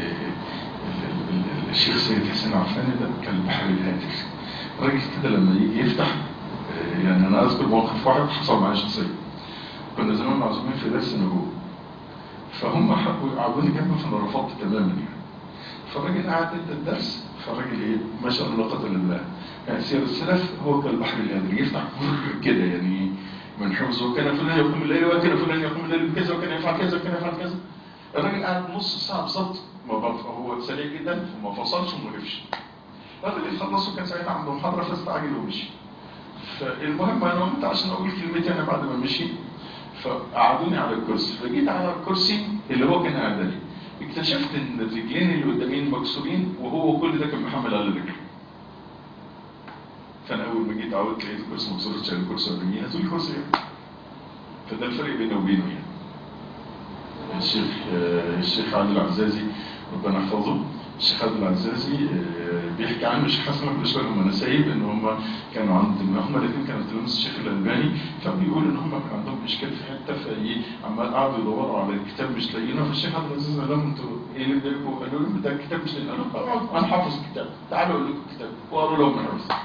الشيخ سيد حسين عفاني ده كان البحر الهادر، الراجل كده لما يجي يفتح، يعني انا اذكر موقف واحد حصل معايا شخصيا. كنا زمان معزومين في درس نبوه، فهم حبوا يقعدوني جنبه فانا رفضت تماما يعني. فالراجل قعد ادى الدرس، فالراجل ايه ما شاء الله لا قدر الله، يعني سير السلف هو كالبحر الهادر يفتح كده يعني من حفظه، كان فلان يقوم الليل وكان فلان يقوم الليل بكذا وكان يفعل كذا وكان يفعل كذا. الراجل قعد نص ساعه بالظبط، ما هو سريع جدا وما فصلش وما وقفش. الراجل خلصوا كان ساعتها عنده محاضره فاستعجل ومشي. فالمهم انا قمت عشان اقول كلمتي انا بعد ما مشي، فقعدوني على الكرسي، فجيت على الكرسي اللي هو كان قاعد عليه، اكتشفت ان الرجلين اللي قدامين مكسورين وهو كل ده كان محمل على رجله. فانا اول ما جيت عودت لقيت الكرسي مكسور، شايل الكرسي قدامي هاتوا لي كرسي يعني. فده الفرق بينه وبينه يعني. الشيخ الشيخ عادل العزازي ربنا يحفظه، الشيخ عادل العزازي بيحكي عنه الشيخ حسن البشوي هم نسايب ان هم كانوا عند هم الاثنين كانوا تلاميذ الشيخ الالباني، فبيقول ان هم كان عندهم اشكال في حته، فايه عمال قعدوا يدوروا على الكتاب مش لاقيينه، فالشيخ عادل العزازي قال لهم انتوا ايه اللي بدكم؟ قالوا لهم ده الكتاب مش لاقيينه. قالوا لهم انا حافظ الكتاب تعالوا اقول لكم الكتاب، وقالوا لهم انا حافظ.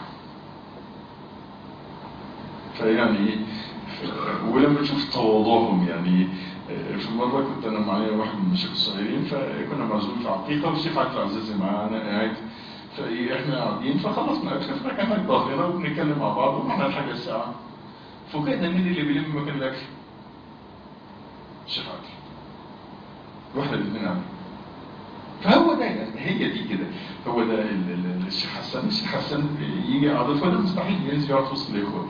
فيعني ولما نشوف تواضعهم يعني، في مرة كنت أنا معايا واحد من المشايخ الصغيرين، فكنا معزومين في عقيقة والشيخ عادل العزازي معانا قاعد، فإحنا قاعدين فخلصنا أكل في مكان ظهرنا وبنتكلم مع بعض ومعنا الحاجة الساعة، فوجئنا مين اللي بيلم مكان الأكل؟ الشيخ عادل. واحنا الاثنين قاعدين. فهو ده يعني هي دي كده، هو ده الشيخ حسن، الشيخ حسن يجي يقعد فده مستحيل ينزل يقعد في وسط الإخوة.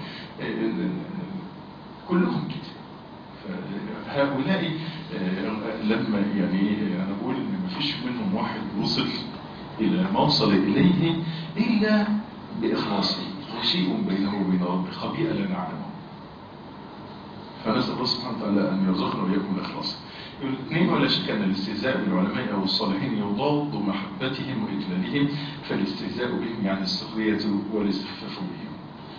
كلهم كده. هؤلاء لما يعني انا بقول ان مفيش منهم واحد وصل الى ما وصل اليه الا باخلاصه، وشيء بينه وبين ربه خبيئه لا نعلمه. فنسال الله سبحانه وتعالى ان يرزقنا واياكم الاخلاص. الاثنين ولا شك ان الاستهزاء بالعلماء او الصالحين يضاد محبتهم واجلالهم، فالاستهزاء بهم يعني السخريه والاستخفاف بهم.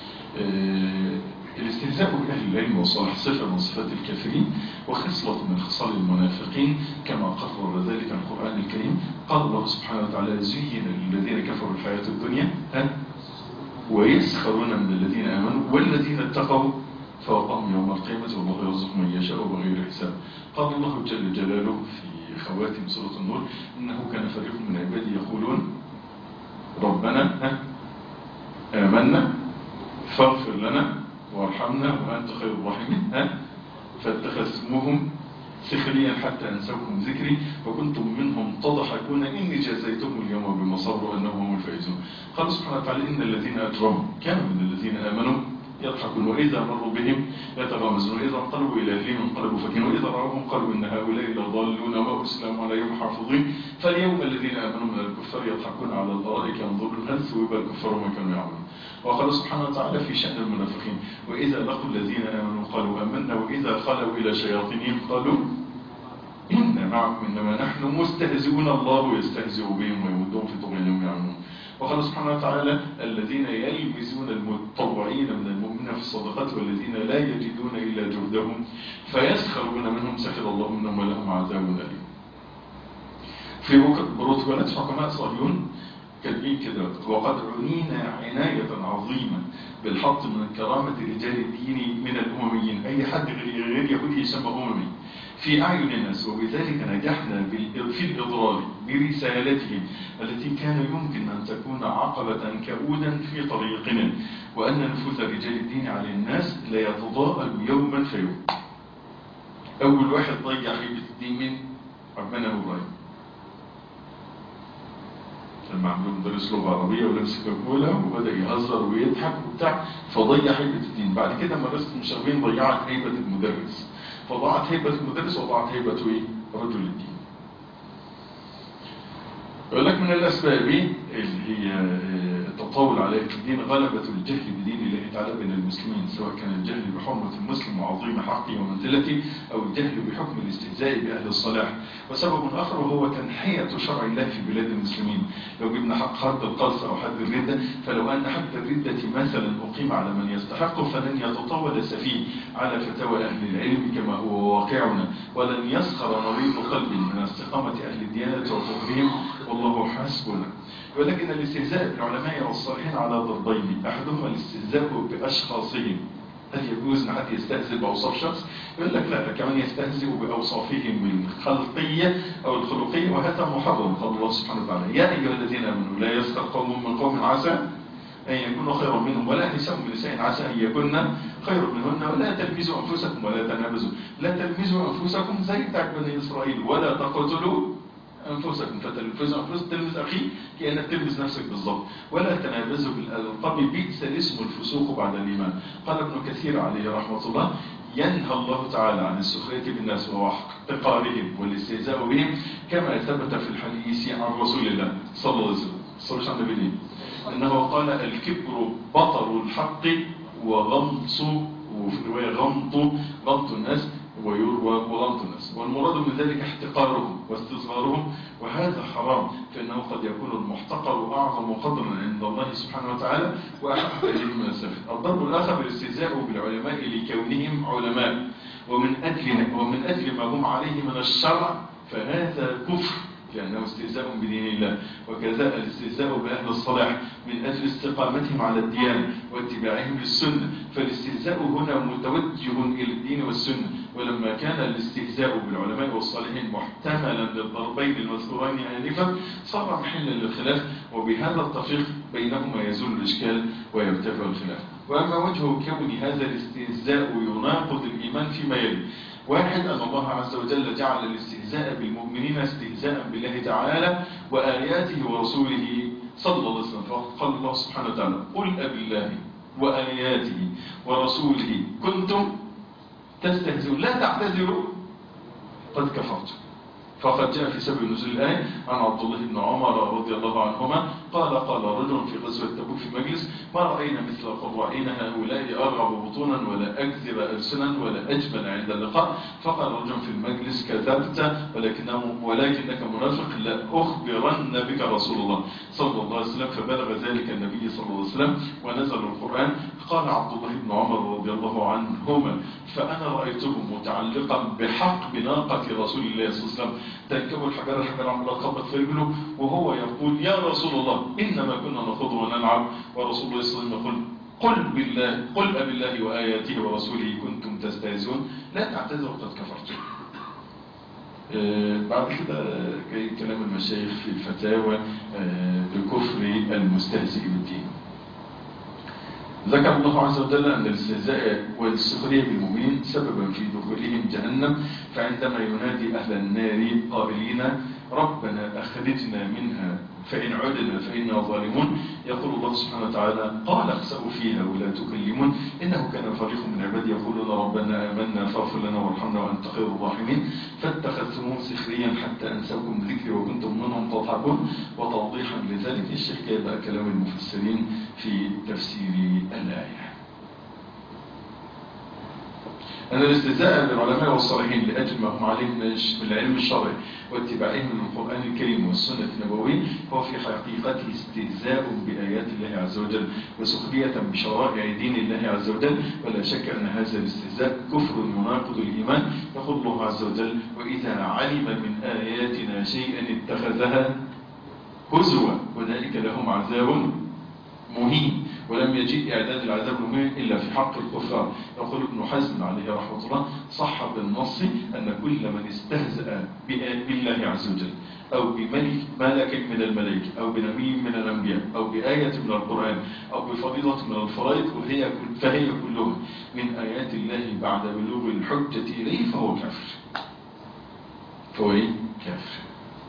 الاستهزاء بأهل العلم والصلاح صفة من صفات الكافرين وخصلة من خصال المنافقين كما قرر ذلك القرآن الكريم. قال الله سبحانه وتعالى زين للذين كفروا الحياة الدنيا ويسخرون من الذين آمنوا والذين اتقوا فوقهم يوم القيامة والله يرزق من يشاء بغير حساب. قال الله جل جلاله في خواتم سورة النور إنه كان فريق من عبادي يقولون ربنا آمنا فاغفر لنا وارحمنا وأنت خير الراحمين فاتخذتموهم سخريا حتى أنسوكم ذكري وكنتم منهم تضحكون إني جازيتهم اليوم بما صبروا أنهم هم الفائزون. قال سبحانه وتعالى إن الذين أجرموا كانوا من الذين آمنوا يضحكون وإذا مروا بهم يتغامزون وإذا انقلبوا إلى أهلهم انقلبوا فكين وإذا رأوهم قالوا إن هؤلاء لضالون وما أرسلوا عليهم حافظين فاليوم الذين آمنوا من الكفار يضحكون على الأرائك ينظرون هل ثوب الكفار ما كانوا يعملون. وقال سبحانه وتعالى في شأن المنافقين وإذا لقوا الذين آمنوا قالوا آمنا وإذا خلوا إلى شياطينهم قالوا إن معكم إنما نحن مستهزئون الله يستهزئ بهم ويمدهم في طغيانهم يعملون. وقال سبحانه وتعالى الذين يلمزون المتطوعين من المؤمنين في الصدقات والذين لا يجدون إلا جهدهم فيسخرون منهم سخر الله منهم ولهم عذاب أليم. في بروتوكولات حكماء صهيون كاتبين كده وقد عنينا عناية عظيمة بالحط من كرامة رجال الدين من الأمميين، أي حد غير يهودي يسمى أممي في أعين الناس، وبذلك نجحنا في الإضرار برسالتهم التي كان يمكن أن تكون عقبة كؤودا في طريقنا، وأن نفوذ رجال الدين على الناس لا يتضاءل يوما فيوم. أول واحد ضيع هيبة الدين من عبدنا إبراهيم لما عملوا مدرس لغة عربية ولبس كاكولا وبدأ يهزر ويضحك وبتاع فضيع هيبة الدين. بعد كده مدرسة المشاغبين ضيعت هيبة المدرس، فضاعت هيبة المدرس وضاعت هيبة ايه؟ رجل الدين. يقول لك من الأسباب اللي هي التطاول عليه في الدين غلبة الجهل بدين الله تعالى بين المسلمين، سواء كان الجهل بحرمة المسلم وعظيم حقه ومنزلته أو الجهل بحكم الاستهزاء بأهل الصلاح. وسبب آخر هو تنحية شرع الله في بلاد المسلمين. لو جبنا حق حد القذف أو حد الردة، فلو أن حد الردة مثلا أقيم على من يستحقه فلن يتطاول السفيه على فتاوى أهل العلم كما هو واقعنا، ولن يسخر مريض قلب من استقامة أهل الديانة وفقههم، والله حسبنا. ولكن الاستهزاء بالعلماء والصالحين على ضربين، أحدهما الاستهزاء بأشخاصهم. هل يجوز أن حد يستهزئ بأوصاف شخص؟ يقول لك لا، كمان يستهزئ بأوصافهم الخلقية أو الخلقية، وهذا محرم. قال الله سبحانه وتعالى: يا أيها الذين آمنوا لا يسخر قوم من قوم عسى أن يكونوا خيرا منهم ولا نساء من نساء عسى أن يكون خيرا منهن ولا تلمزوا أنفسكم ولا تنابزوا. لا تلمزوا أنفسكم زي بتاع بني إسرائيل، ولا تقتلوا أنفسكم فتلمز أنفسكم، تلمز أخي كأنك تلمز نفسك بالضبط. ولا تنابزوا بالألقاب، بئس الاسم الفسوق بعد الإيمان. قال ابن كثير عليه رحمة الله: ينهى الله تعالى عن السخرية بالناس واحتقارهم والاستهزاء بهم، كما ثبت في الحديث عن رسول الله صلى الله عليه وسلم صلى الله عليه وسلم أنه قال: الكبر بطر الحق وغمط، وفي رواية غمط غمط الناس ويروى وغمط الناس، والمراد من ذلك احتقارهم واستصغارهم، وهذا حرام، فإنه قد يكون المحتقر أعظم قدرا عند الله سبحانه وتعالى وأحب إليه من السفه. الضرب الآخر بالاستهزاء بالعلماء لكونهم علماء ومن أجل ومن أجل ما هم عليه من الشرع، فهذا كفر لأنه استهزاء بدين الله. وكذا الاستهزاء بأهل الصلاح من أجل استقامتهم على الديانة واتباعهم للسنة، فالاستهزاء هنا متوجه إلى الدين والسنة. ولما كان الاستهزاء بالعلماء والصالحين محتملا للضربين المذكورين آنفا صار محلا للخلاف، وبهذا التفريق بينهما يزول الإشكال ويرتفع الخلاف. وأما وجه كون هذا الاستهزاء يناقض الإيمان فيما يلي: واحد، أن الله عز وجل جعل الاستهزاء بالمؤمنين استهزاء بالله تعالى وآياته ورسوله صلى الله عليه وسلم. فقال الله سبحانه وتعالى: قل أبالله وآياته ورسوله كنتم تستهزئون لا تعتذروا قد كفرتم. فقد جاء في سبب نزول الآية عن عبد الله بن عمر رضي الله عنهما قال: قال رجل في غزوة تبوك في مجلس: ما رأينا مثل قرائين هؤلاء أرغب بطونا ولا أكذب ألسنا ولا أجمل عند اللقاء. فقال رجل في المجلس: كذبت ولكنه ولكنك منافق، لا أخبرن بك رسول الله صلى الله عليه وسلم. فبلغ ذلك النبي صلى الله عليه وسلم ونزل القرآن. قال عبد الله بن عمر رضي الله عنهما: فأنا رأيته متعلقا بحق بناقة رسول الله صلى الله عليه وسلم، تركبوا الحجر الحجر عمال تخبط في رجله، وهو يقول: يا رسول الله إنما كنا نخوض ونلعب. ورسول الله صلى الله عليه وسلم يقول: قل بالله قل أبالله وآياته ورسوله كنتم تستهزئون لا تعتذروا قد كفرتم. آه بعد كده جاي كلام المشايخ في الفتاوى آه بكفر المستهزئ بالدين. ذكر الله عز وجل أن الاستهزاء والسخرية بالمؤمنين سببا في دخولهم جهنم، فعندما ينادي أهل النار قائلين: ربنا أخرجنا منها فإن عدنا فإنا ظالمون، يقول الله سبحانه وتعالى: قال اخسئوا فيها ولا تكلمون إنه كان فريق من عبادي يقولون ربنا آمنا فاغفر لنا وارحمنا وأنت خير الراحمين فاتخذتموهم سخريا حتى أنسوكم ذكري وكنتم منهم تضحكون. وتوضيحا لذلك الشيخ جاء كلام المفسرين في تفسير الآية. أن الاستهزاء بالعلماء والصالحين لأجل ما هم عليه من العلم الشرعي واتباعهم للقرآن الكريم والسنة النبوية هو في حقيقته استهزاء بآيات الله عز وجل وسخرية بشرائع دين الله عز وجل، ولا شك أن هذا الاستهزاء كفر يناقض الإيمان. يقول الله عز وجل: وإذا علم من آياتنا شيئا اتخذها هزوا أولئك لهم عذاب مهين. ولم يجيء إعداد العذاب المهين إلا في حق الكفار. يقول ابن حزم عليه رحمة الله: صح بالنص أن كل من استهزأ بالله عز وجل أو بملك ملك من الملائكة أو بنبي من الأنبياء أو بآية من القرآن أو بفريضة من الفرائض وهي فهي كلها من آيات الله بعد بلوغ الحجة إليه فهو كافر. فهو إيه؟ كافر.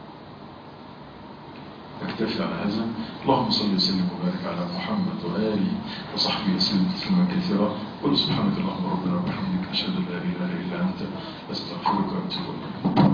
اكتفي على هذا. اللهم صل وسلم وبارك على محمد وآله وصحبه وسلم تسليما كثيرا. قل سبحانك اللهم ربنا وبحمدك أشهد أن لا إله إلا أنت أستغفرك وأتوب إليك.